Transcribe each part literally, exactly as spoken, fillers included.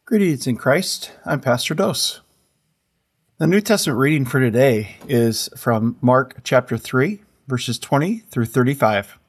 Greetings in Christ. I'm Pastor Dose. The New Testament reading for today is from Mark chapter three, verses twenty through thirty-five.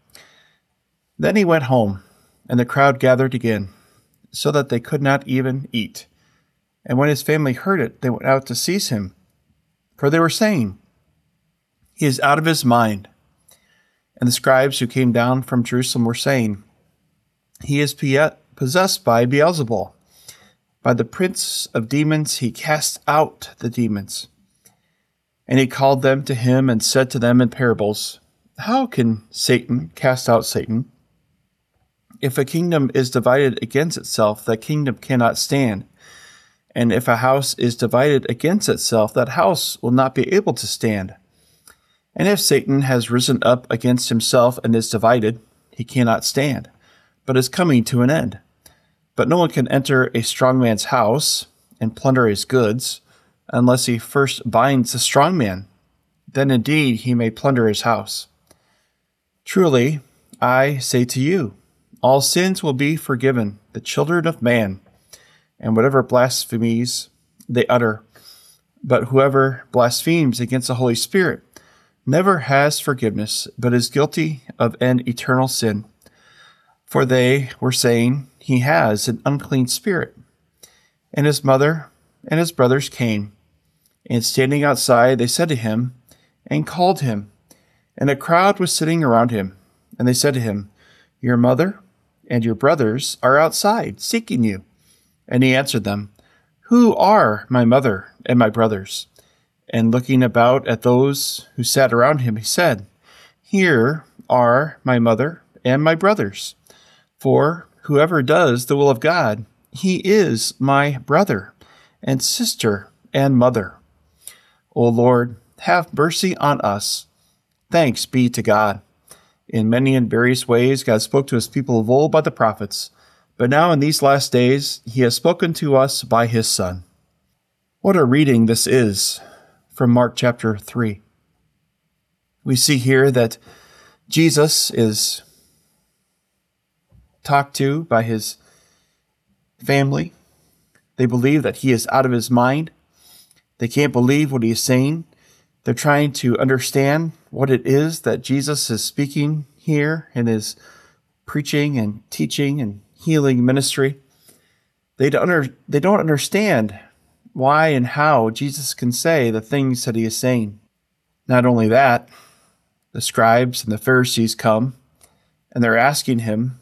Then he went home, and the crowd gathered again, so that they could not even eat. And when his family heard it, they went out to seize him, for they were saying, "He is out of his mind." And the scribes who came down from Jerusalem were saying, "He is possessed by Beelzebul. By the prince of demons he cast out the demons." And he called them to him and said to them in parables, "How can Satan cast out Satan? If a kingdom is divided against itself, that kingdom cannot stand. And if a house is divided against itself, that house will not be able to stand. And if Satan has risen up against himself and is divided, he cannot stand, but is coming to an end. But no one can enter a strong man's house and plunder his goods unless he first binds the strong man. Then indeed he may plunder his house. Truly, I say to you, all sins will be forgiven the children of man, and whatever blasphemies they utter. But whoever blasphemes against the Holy Spirit never has forgiveness, but is guilty of an eternal sin. For they were saying, he has an unclean spirit. And his mother and his brothers came, and standing outside, they said to him, and called him. And a crowd was sitting around him. And they said to him, "Your mother and your brothers are outside, seeking you." And he answered them, "Who are my mother and my brothers?" And looking about at those who sat around him, he said, "Here are my mother and my brothers. For whoever does the will of God, he is my brother and sister and mother. O Lord, have mercy on us. Thanks be to God." In many and various ways, God spoke to his people of old by the prophets, but now in these last days, he has spoken to us by his Son. What a reading this is from Mark chapter three. We see here that Jesus is talked to by his family. They believe that he is out of his mind. They can't believe what he is saying. They're trying to understand what it is that Jesus is speaking here in his preaching and teaching and healing ministry. They don't, under, they don't understand why and how Jesus can say the things that he is saying. Not only that, the scribes and the Pharisees come and they're asking him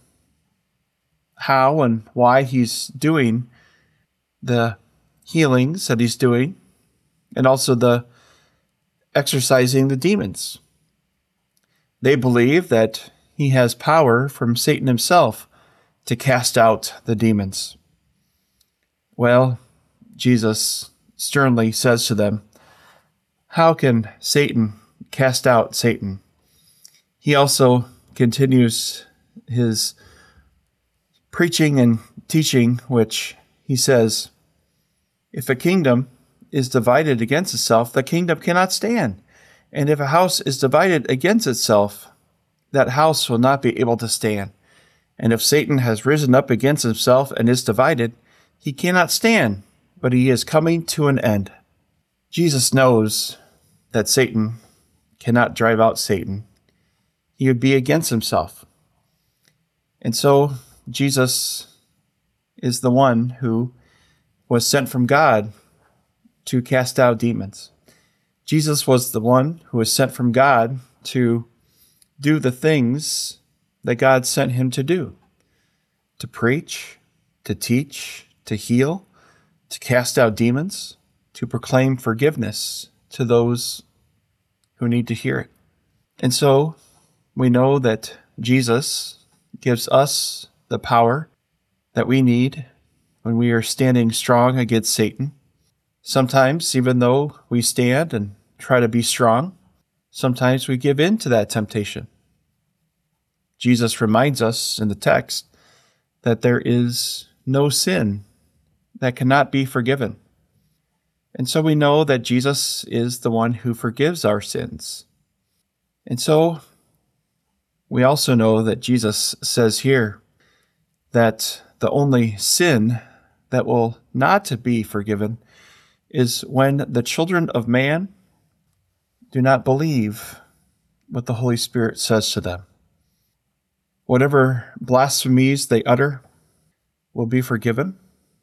how and why he's doing the healings that he's doing, and also the exorcising the demons. They believe that he has power from Satan himself to cast out the demons. Well, Jesus sternly says to them, "How can Satan cast out Satan?" He also continues his preaching and teaching, which he says, if a kingdom is divided against itself, the kingdom cannot stand. And if a house is divided against itself, that house will not be able to stand. And if Satan has risen up against himself and is divided, he cannot stand, but he is coming to an end. Jesus knows that Satan cannot drive out Satan. He would be against himself. And so Jesus is the one who was sent from God to cast out demons. Jesus was the one who was sent from God to do the things that God sent him to do, to preach, to teach, to heal, to cast out demons, to proclaim forgiveness to those who need to hear it. And so we know that Jesus gives us the power that we need when we are standing strong against Satan. Sometimes, even though we stand and try to be strong, sometimes we give in to that temptation. Jesus reminds us in the text that there is no sin that cannot be forgiven. And so we know that Jesus is the one who forgives our sins. And so we also know that Jesus says here that the only sin that will not be forgiven is when the children of man do not believe what the Holy Spirit says to them. Whatever blasphemies they utter will be forgiven,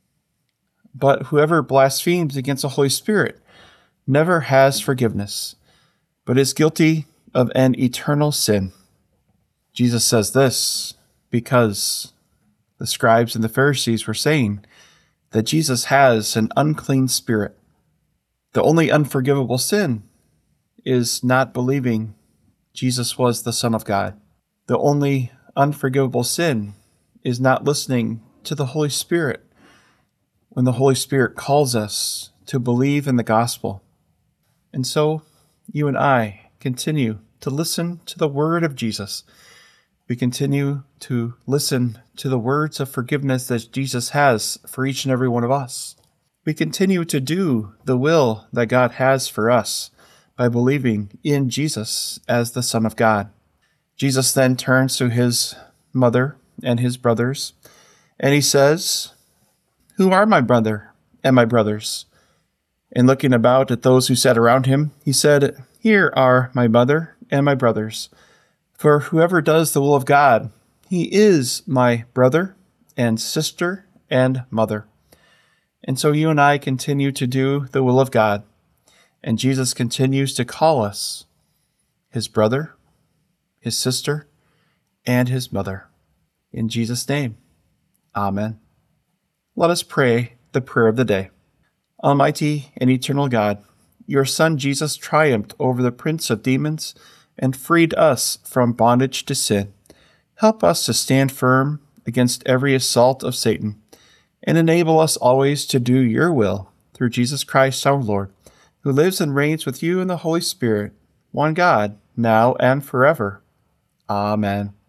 but whoever blasphemes against the Holy Spirit never has forgiveness, but is guilty of an eternal sin. Jesus says this because the scribes and the Pharisees were saying that Jesus has an unclean spirit. The only unforgivable sin is not believing Jesus was the Son of God. The only unforgivable sin is not listening to the Holy Spirit when the Holy Spirit calls us to believe in the gospel. And so you and I continue to listen to the word of Jesus. We continue to listen to the words of forgiveness that Jesus has for each and every one of us. We continue to do the will that God has for us by believing in Jesus as the Son of God. Jesus then turns to his mother and his brothers, and he says, "Who are my brother and my brothers?" And looking about at those who sat around him, he said, "Here are my mother and my brothers. For whoever does the will of God, he is my brother and sister and mother." And so you and I continue to do the will of God, and Jesus continues to call us his brother, his sister, and his mother. In Jesus' name, amen. Let us pray the prayer of the day. Almighty and eternal God, your Son Jesus triumphed over the prince of demons and freed us from bondage to sin. Help us to stand firm against every assault of Satan, and enable us always to do your will through Jesus Christ our Lord, who lives and reigns with you in the Holy Spirit, one God, now and forever. Amen.